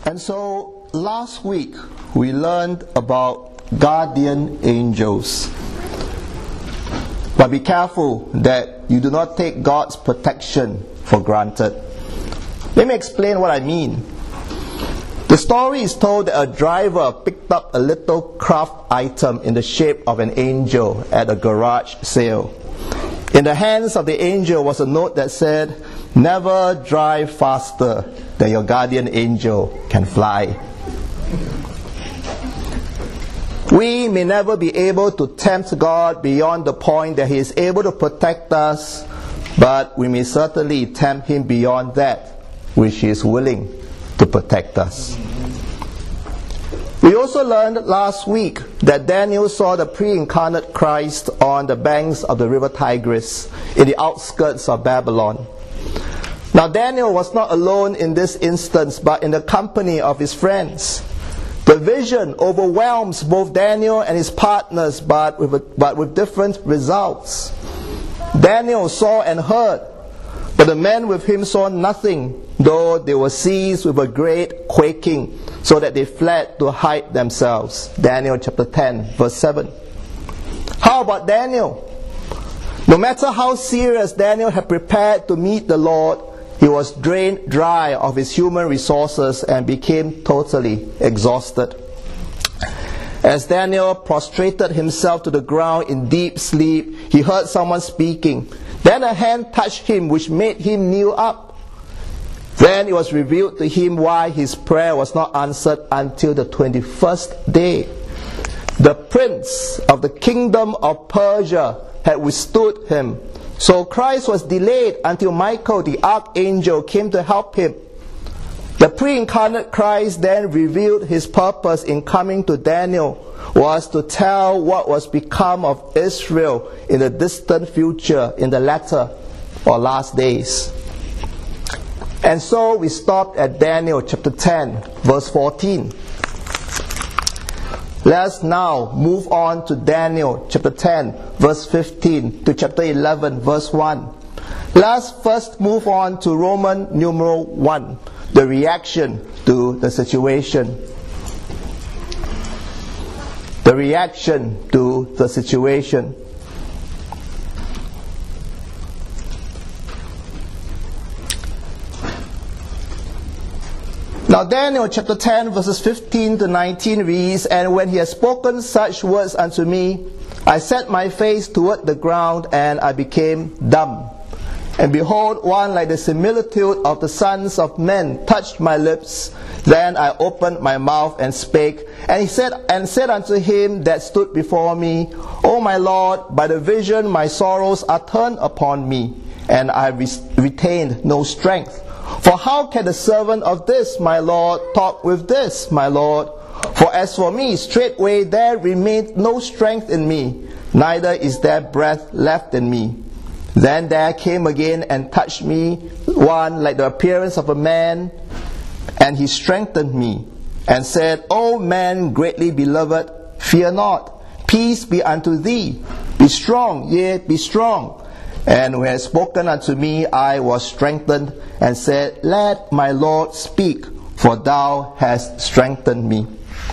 And so last week we learned about guardian angels. But be careful that you do not take God's protection for granted. Let me explain what I mean. The story is told that a driver picked up a little craft item in the shape of an angel at a garage sale. In the hands of the angel was a note that said, "Never drive faster than your guardian angel can fly." We may never be able to tempt God beyond the point that He is able to protect us, but we may certainly tempt Him beyond that which He is willing to protect us. We also learned last week that Daniel saw the pre-incarnate Christ on the banks of the river Tigris in the outskirts of Babylon. Now Daniel was not alone in this instance, but in the company of his friends. The vision overwhelms both Daniel and his partners, but with different results. Daniel saw and heard, but the men with him saw nothing, though they were seized with a great quaking, so that they fled to hide themselves. Daniel chapter 10, verse 7. How about Daniel? No matter how serious Daniel had prepared to meet the Lord, he was drained dry of his human resources and became totally exhausted. As Daniel prostrated himself to the ground in deep sleep, he heard someone speaking. Then a hand touched him, which made him kneel up. Then it was revealed to him why his prayer was not answered until the 21st day. The prince of the kingdom of Persia had withstood him. So Christ was delayed until Michael the archangel came to help him. The pre-incarnate Christ then revealed his purpose in coming to Daniel was to tell what was become of Israel in the distant future, in the latter or last days. And so we stopped at Daniel chapter 10, verse 14. Let's now move on to Daniel chapter 10, verse 15 to chapter 11, verse 1. Let's first move on to Roman numeral 1, the reaction to the situation. The reaction to the situation. Now Daniel chapter 10 verses 15 to 19 reads, "And when he had spoken such words unto me, I set my face toward the ground, and I became dumb. And behold, one like the similitude of the sons of men touched my lips. Then I opened my mouth and spake, and he said unto him that stood before me, O my Lord, by the vision my sorrows are turned upon me, and I retained no strength. For how can the servant of this, my Lord, talk with this, my Lord? For as for me, straightway there remained no strength in me, neither is there breath left in me. Then there came again and touched me one like the appearance of a man, and he strengthened me, and said, O man greatly beloved, fear not, peace be unto thee, be strong, yea, be strong. And when he had spoken unto me, I was strengthened, and said, Let my Lord speak, for thou hast strengthened me."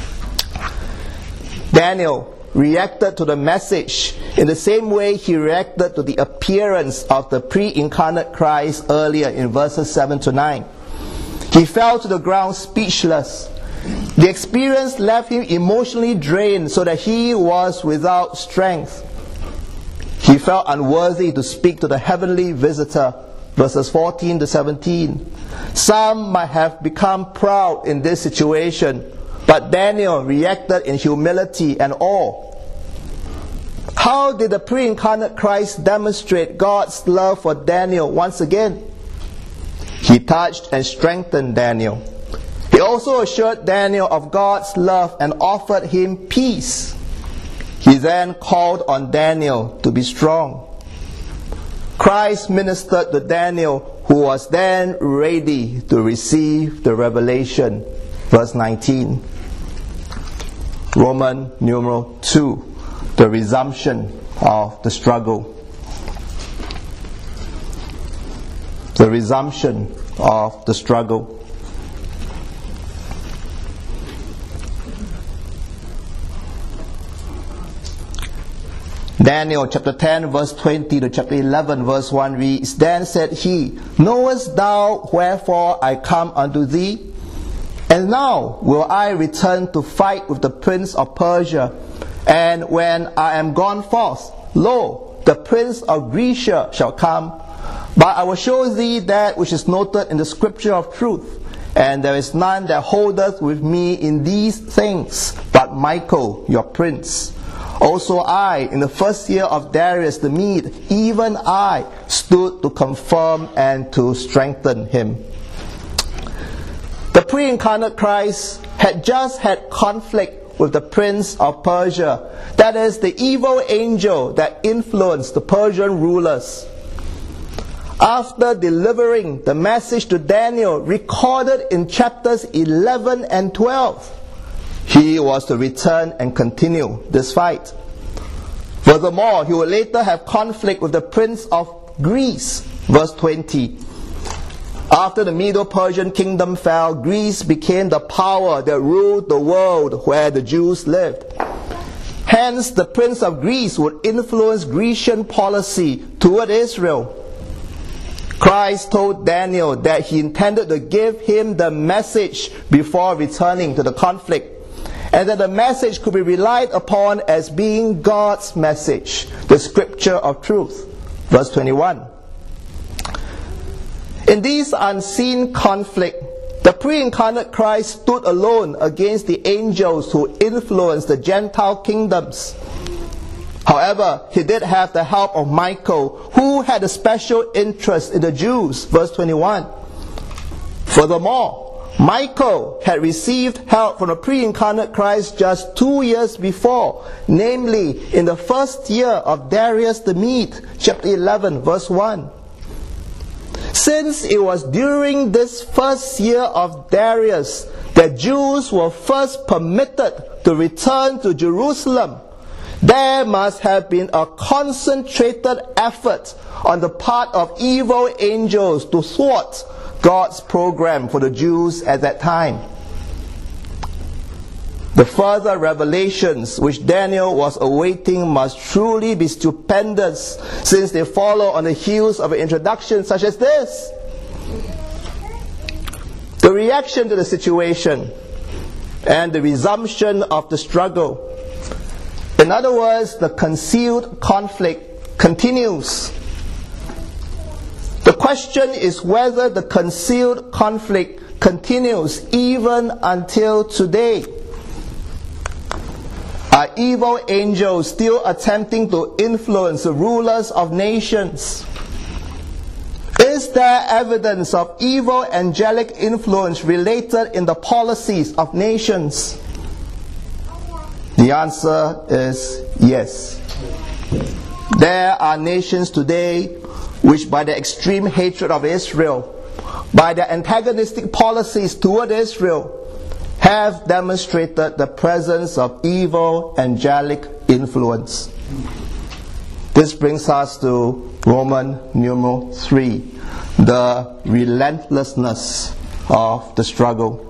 Daniel reacted to the message in the same way he reacted to the appearance of the pre-incarnate Christ earlier in verses 7 to 9. He fell to the ground speechless. The experience left him emotionally drained so that he was without strength. He felt unworthy to speak to the heavenly visitor, verses 14 to 17. Some might have become proud in this situation, but Daniel reacted in humility and awe. How did the pre-incarnate Christ demonstrate God's love for Daniel once again? He touched and strengthened Daniel. He also assured Daniel of God's love and offered him peace. He then called on Daniel to be strong. Christ ministered to Daniel, who was then ready to receive the revelation. Verse 19. Roman numeral 2, the resumption of the struggle. The resumption of the struggle. Daniel chapter 10 verse 20 to chapter 11 verse 1 reads, Then said he, Knowest thou wherefore I come unto thee? And now will I return to fight with the prince of Persia. And when I am gone forth, lo, the prince of Grecia shall come. But I will show thee that which is noted in the scripture of truth. And there is none that holdeth with me in these things, but Michael your prince. Also I, in the first year of Darius the Mede, even I stood to confirm and to strengthen him. The pre-incarnate Christ had just had conflict with the prince of Persia, that is, the evil angel that influenced the Persian rulers. After delivering the message to Daniel, recorded in chapters 11 and 12, he was to return and continue this fight. Furthermore, he will later have conflict with the prince of Greece, verse 20. After the Medo-Persian kingdom fell, Greece became the power that ruled the world where the Jews lived. Hence, the prince of Greece would influence Grecian policy toward Israel. Christ told Daniel that he intended to give him the message before returning to the conflict, and that the message could be relied upon as being God's message, the scripture of truth. Verse 21. In this unseen conflict, the pre-incarnate Christ stood alone against the angels who influenced the Gentile kingdoms. However, he did have the help of Michael, who had a special interest in the Jews. Verse 21. Furthermore, Michael had received help from the pre-incarnate Christ just 2 years before, namely in the first year of Darius the Mede, chapter 11, verse 1. Since it was during this first year of Darius that Jews were first permitted to return to Jerusalem, there must have been a concentrated effort on the part of evil angels to thwart God's program for the Jews at that time. The further revelations which Daniel was awaiting must truly be stupendous, since they follow on the heels of an introduction such as this. The reaction to the situation and the resumption of the struggle. In other words, the concealed conflict continues. The question is whether the concealed conflict continues even until today. Are evil angels still attempting to influence the rulers of nations? Is there evidence of evil angelic influence related in the policies of nations? The answer is yes. There are nations today which, by their extreme hatred of Israel, by their antagonistic policies toward Israel, have demonstrated the presence of evil angelic influence. This brings us to Roman numeral 3, the relentlessness of the struggle.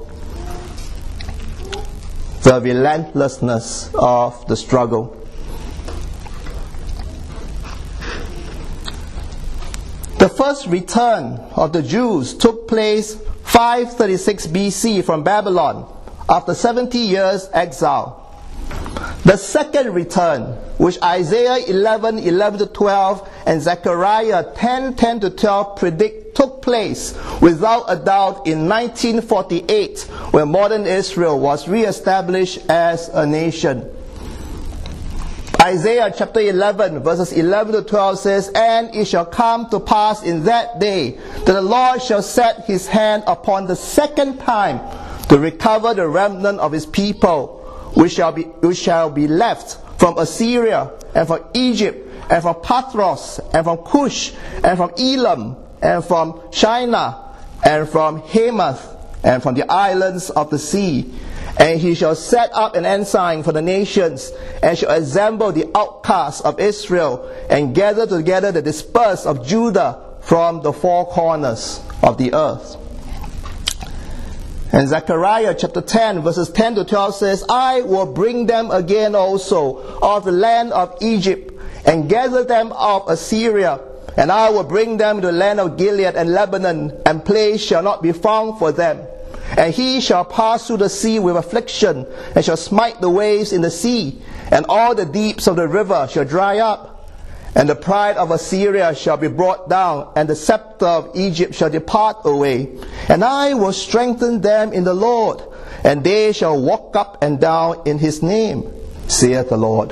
The relentlessness of the struggle. The first return of the Jews took place 536 BC from Babylon after 70 years exile. The second return, which Isaiah 11:11-12 and Zechariah 10:10-12 predict took place without a doubt in 1948, when modern Israel was re-established as a nation. Isaiah chapter 11 verses 11-12 says, And it shall come to pass in that day that the Lord shall set his hand upon the second time to recover the remnant of his people, which shall be left from Assyria and from Egypt and from Pathros and from Cush and from Elam and from Shinar and from Hamath and from the islands of the sea. And he shall set up an ensign for the nations, and shall assemble the outcasts of Israel, and gather together the dispersed of Judah from the four corners of the earth. And Zechariah chapter 10 verses 10-12 says, I will bring them again also of the land of Egypt, and gather them of Assyria. And I will bring them to the land of Gilead and Lebanon, and place shall not be found for them. And he shall pass through the sea with affliction, and shall smite the waves in the sea, and all the deeps of the river shall dry up. And the pride of Assyria shall be brought down, and the scepter of Egypt shall depart away. And I will strengthen them in the Lord, and they shall walk up and down in his name, saith the Lord.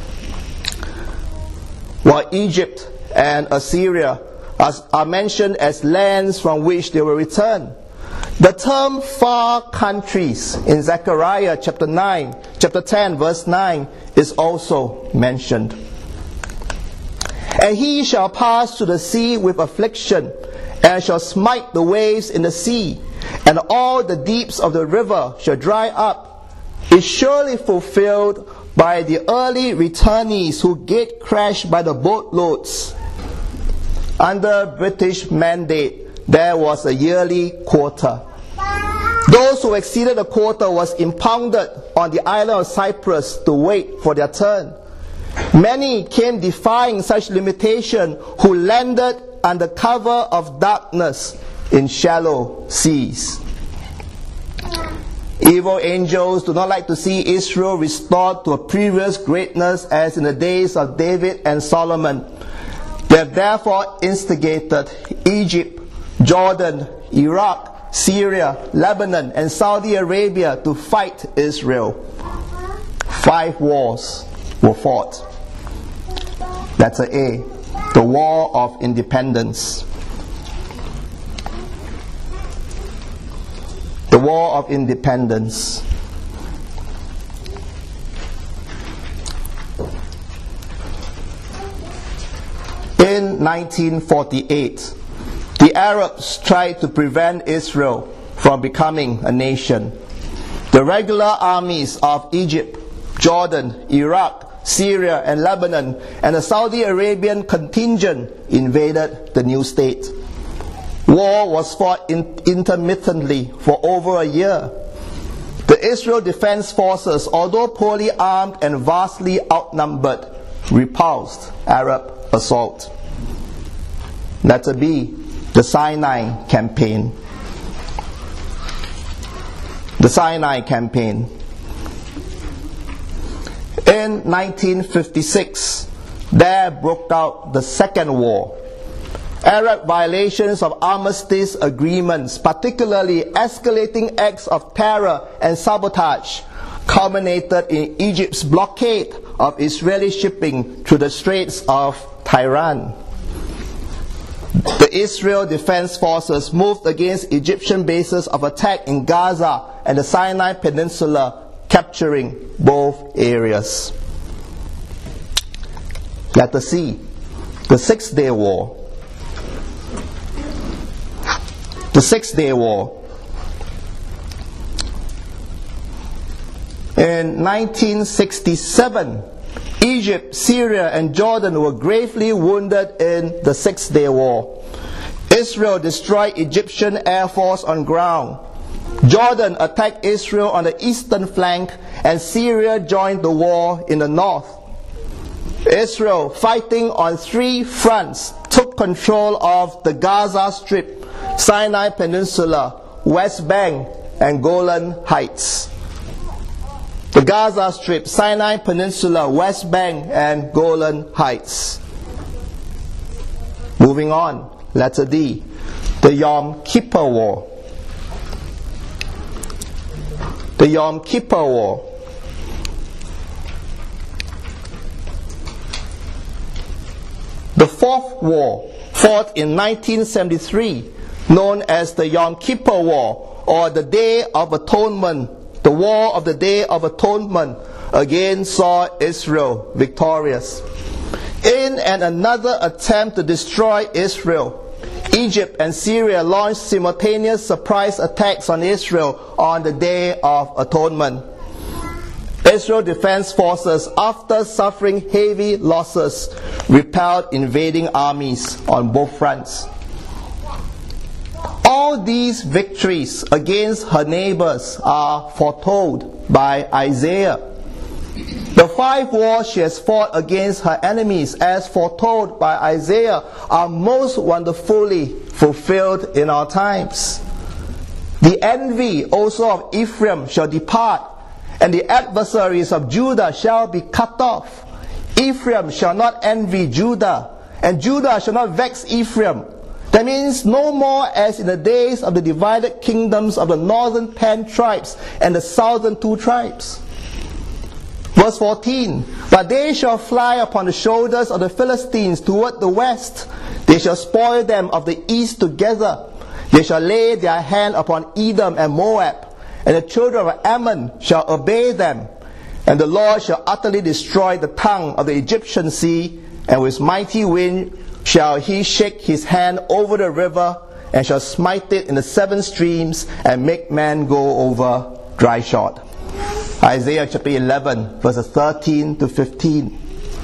While Egypt and Assyria are mentioned as lands from which they will return, the term far countries in Zechariah chapter 10 verse 9 is also mentioned. And he shall pass through the sea with affliction, and shall smite the waves in the sea, and all the deeps of the river shall dry up, is surely fulfilled by the early returnees who gate crashed by the boatloads. Under British mandate, there was a yearly quota. Those who exceeded the quota was impounded on the island of Cyprus to wait for their turn. Many came defying such limitation, who landed under cover of darkness in shallow seas. Evil angels do not like to see Israel restored to a previous greatness as in the days of David and Solomon. They have therefore instigated Egypt, Jordan, Iraq, Syria, Lebanon, and Saudi Arabia to fight Israel. 5 wars were fought. Letter A, the War of Independence. The War of Independence. In 1948, the Arabs tried to prevent Israel from becoming a nation. The regular armies of Egypt, Jordan, Iraq, Syria, and Lebanon, and the Saudi Arabian contingent invaded the new state. War was fought intermittently for over a year. The Israel Defense Forces, although poorly armed and vastly outnumbered, repulsed Arab assault. Letter B, the Sinai Campaign. The Sinai Campaign. In 1956, there broke out the Second War. Arab violations of armistice agreements, particularly escalating acts of terror and sabotage, culminated in Egypt's blockade of Israeli shipping through the Straits of Tiran. The Israel Defense Forces moved against Egyptian bases of attack in Gaza and the Sinai Peninsula, capturing both areas. Letter C, the 6-Day War. The 6-Day War. In 1967, Egypt, Syria, and Jordan were gravely wounded in the 6-Day War. Israel destroyed Egyptian Air Force on ground. Jordan attacked Israel on the eastern flank, and Syria joined the war in the north. Israel, fighting on 3 fronts, took control of the Gaza Strip, Sinai Peninsula, West Bank, and Golan Heights. The Gaza Strip, Sinai Peninsula, West Bank, and Golan Heights. Moving on, letter D, the Yom Kippur War. The Yom Kippur War. The 4th war, fought in 1973, known as the Yom Kippur War, or the Day of Atonement. The War of the Day of Atonement again saw Israel victorious. In another attempt to destroy Israel, Egypt and Syria launched simultaneous surprise attacks on Israel on the Day of Atonement. Israel Defense Forces, after suffering heavy losses, repelled invading armies on both fronts. All these victories against her neighbors are foretold by Isaiah. The 5 wars she has fought against her enemies, as foretold by Isaiah, are most wonderfully fulfilled in our times. The envy also of Ephraim shall depart, and the adversaries of Judah shall be cut off. Ephraim shall not envy Judah, and Judah shall not vex Ephraim. That means no more as in the days of the divided kingdoms of the northern 10 tribes and the southern 2 tribes. Verse 14, but they shall fly upon the shoulders of the Philistines toward the west. They shall spoil them of the east together. They shall lay their hand upon Edom and Moab, and the children of Ammon shall obey them. And the Lord shall utterly destroy the tongue of the Egyptian sea, and with mighty wind shall he shake his hand over the river, and shall smite it in the 7 streams, and make man go over dry shod. Isaiah chapter 11, verses 13 to 15.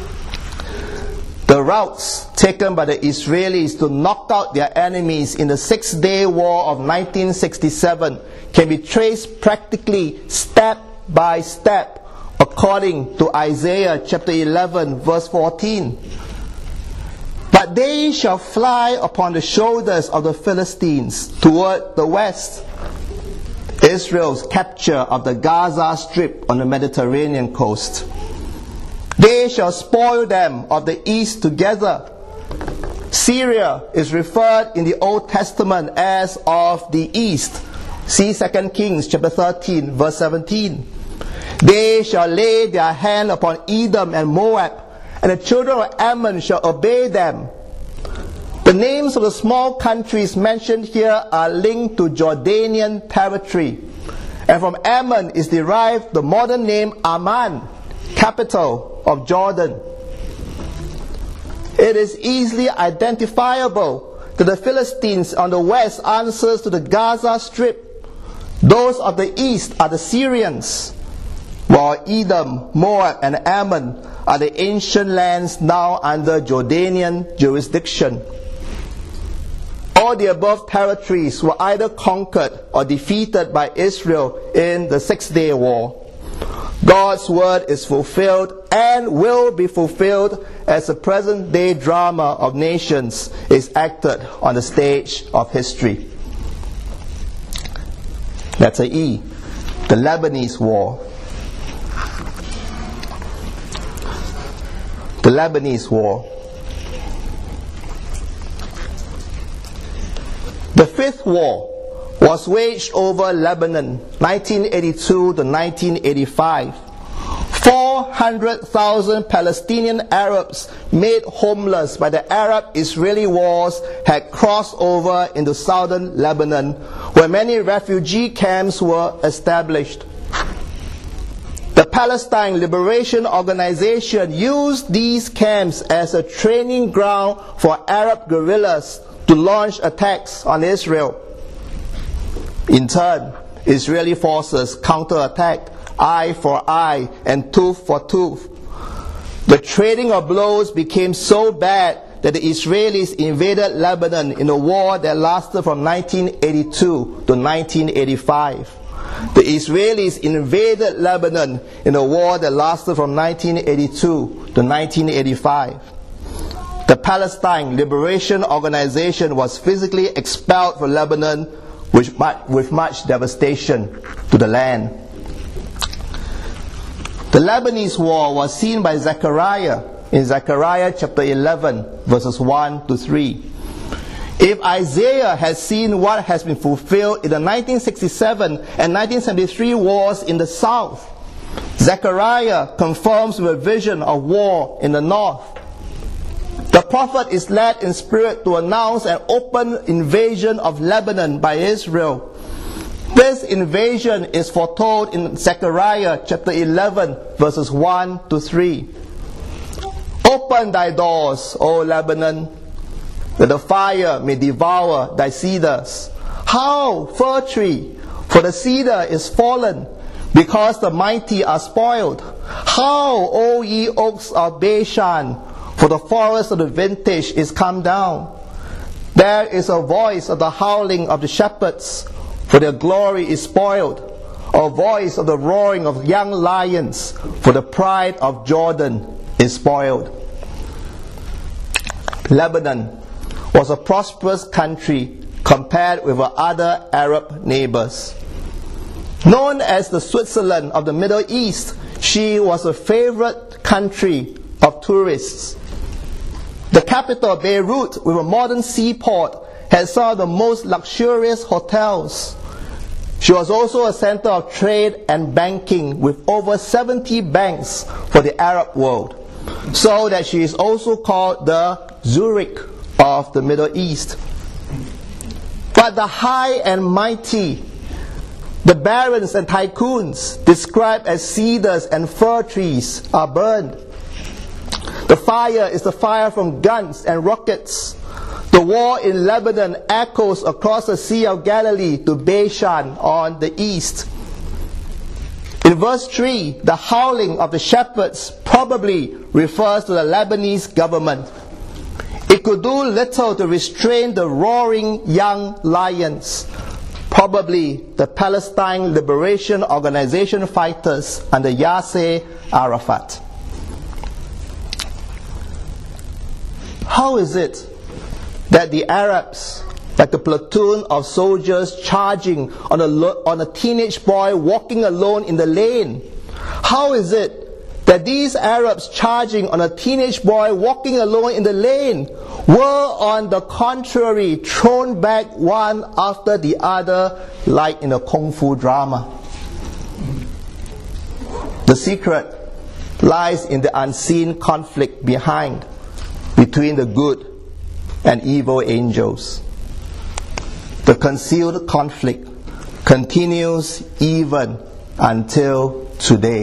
The routes taken by the Israelis to knock out their enemies in the 6-day war of 1967 can be traced practically step by step according to Isaiah chapter 11, verse 14. But they shall fly upon the shoulders of the Philistines toward the west. Israel's capture of the Gaza Strip on the Mediterranean coast. They shall spoil them of the east together. Syria is referred in the Old Testament as of the east. See 2 Kings chapter 13, verse 17. They shall lay their hand upon Edom and Moab, and the children of Ammon shall obey them. The names of the small countries mentioned here are linked to Jordanian territory, and from Ammon is derived the modern name Amman, capital of Jordan. It is easily identifiable that the Philistines on the west answers to the Gaza Strip. Those of the east are the Syrians, while Edom, Moab, and Ammon are the ancient lands now under Jordanian jurisdiction. All the above territories were either conquered or defeated by Israel in the 6-day war. God's word is fulfilled and will be fulfilled as the present-day drama of nations is acted on the stage of history. Letter E, the Lebanese War. The Lebanese War. The 5th war was waged over Lebanon, 1982 to 1985. 400,000 Palestinian Arabs made homeless by the Arab-Israeli wars had crossed over into southern Lebanon, where many refugee camps were established. The Palestine Liberation Organization used these camps as a training ground for Arab guerrillas to launch attacks on Israel. In turn, Israeli forces counterattacked eye for eye and tooth for tooth. The trading of blows became so bad that the Israelis invaded Lebanon in a war that lasted from 1982 to 1985. The Israelis invaded Lebanon in a war that lasted from 1982 to 1985. The Palestine Liberation Organization was physically expelled from Lebanon with much devastation to the land. The Lebanese war was seen by Zechariah in Zechariah chapter 11, verses 1 to 3. If Isaiah has seen what has been fulfilled in the 1967 and 1973 wars in the south, Zechariah confirms with a vision of war in the north. The prophet is led in spirit to announce an open invasion of Lebanon by Israel. This invasion is foretold in Zechariah chapter 11, verses 1 to 3. Open thy doors, O Lebanon, that the fire may devour thy cedars. Howl, fir tree, for the cedar is fallen, because the mighty are spoiled. Howl, O ye oaks of Bashan, for the forest of the vintage is come down. There is a voice of the howling of the shepherds, for their glory is spoiled. or voice of the roaring of young lions, for the pride of Jordan is spoiled. Lebanon was a prosperous country compared with her other Arab neighbors. Known as the Switzerland of the Middle East, she was a favorite country of tourists. The capital, Beirut, with a modern seaport, had some of the most luxurious hotels. She was also a center of trade and banking with over 70 banks for the Arab world, so that she is also called the Zurich of the Middle East. But the high and mighty, the barons and tycoons, described as cedars and fir trees, are burned. The fire is the fire from guns and rockets. The war in Lebanon echoes across the Sea of Galilee to Bashan on the east. In verse 3, the howling of the shepherds probably refers to the Lebanese government. It could do little to restrain the roaring young lions, probably the Palestine Liberation Organization fighters under Yasser Arafat. How is it that the Arabs, like a platoon of soldiers charging on a teenage boy walking alone in the lane, how is it that these Arabs charging on a teenage boy walking alone in the lane were on the contrary thrown back one after the other like in a kung fu drama? The secret lies in the unseen conflict between the good and evil angels. The concealed conflict continues even until today.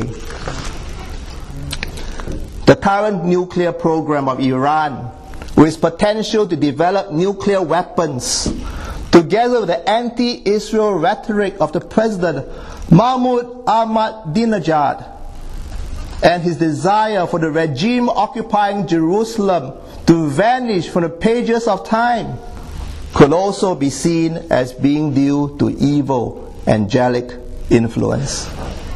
The current nuclear program of Iran, with its potential to develop nuclear weapons, together with the anti-Israel rhetoric of the President Mahmoud Ahmadinejad, and his desire for the regime occupying Jerusalem to vanish from the pages of time, could also be seen as being due to evil angelic influence.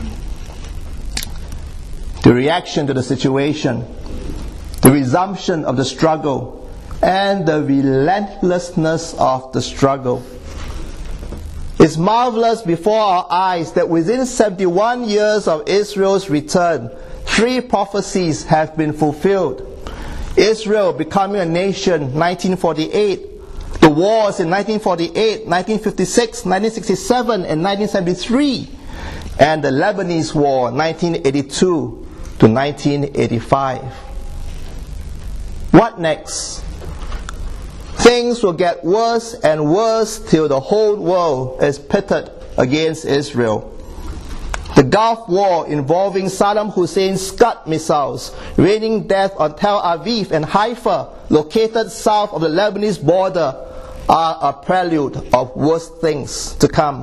The reaction to the situation, the resumption of the struggle, and the relentlessness of the struggle. It's marvelous before our eyes that within 71 years of Israel's return, 3 prophecies have been fulfilled. Israel becoming a nation, 1948. The wars in 1948, 1956, 1967, and 1973. And the Lebanese War, 1982 to 1985. What next? Things will get worse and worse till the whole world is pitted against Israel. The Gulf War, involving Saddam Hussein's Scud missiles raining death on Tel Aviv and Haifa, located south of the Lebanese border, are a prelude of worse things to come.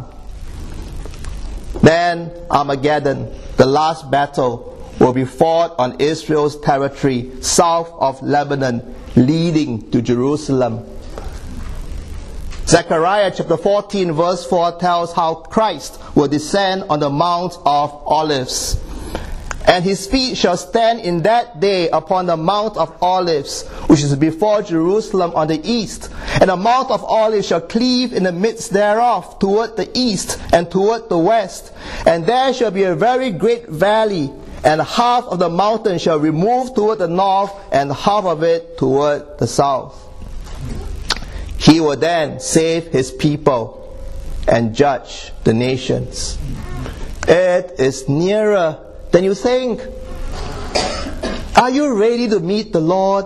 Then Armageddon, the last battle, will be fought on Israel's territory south of Lebanon, leading to Jerusalem. Zechariah chapter 14 verse 4 tells how Christ will descend on the Mount of Olives. And his feet shall stand in that day upon the Mount of Olives, which is before Jerusalem on the east. And the Mount of Olives shall cleave in the midst thereof, toward the east and toward the west. And there shall be a very great valley, and half of the mountain shall remove toward the north, and half of it toward the south. He will then save his people and judge the nations. It is nearer than you think. Are you ready to meet the Lord?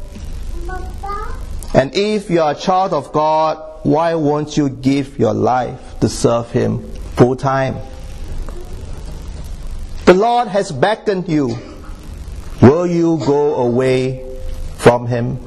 And if you are a child of God, why won't you give your life to serve Him full time? The Lord has beckoned you. Will you go away from Him?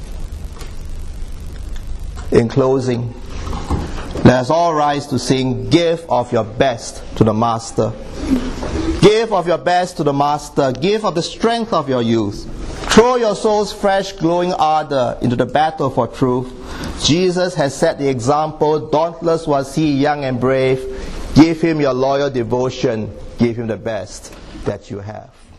In closing, let us all rise to sing, "Give of your best to the Master." Give of your best to the Master. Give of the strength of your youth. Throw your soul's fresh, glowing ardor into the battle for truth. Jesus has set the example. Dauntless was He, young and brave. Give Him your loyal devotion. Give Him the best that you have.